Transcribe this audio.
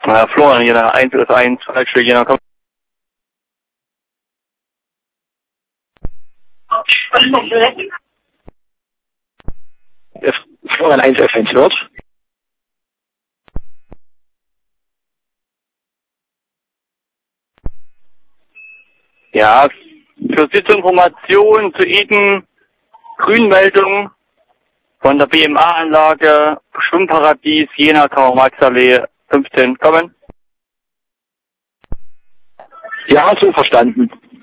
Florian, Jena 1 ist 1, falsche Jena, komm. Florian 1 F1 Nord. Ja, für Sie zur Information zu Ihnen Grünmeldung von der BMA-Anlage Schwimmparadies Jena Karl-Marx-Allee 15. Kommen. Ja, so verstanden.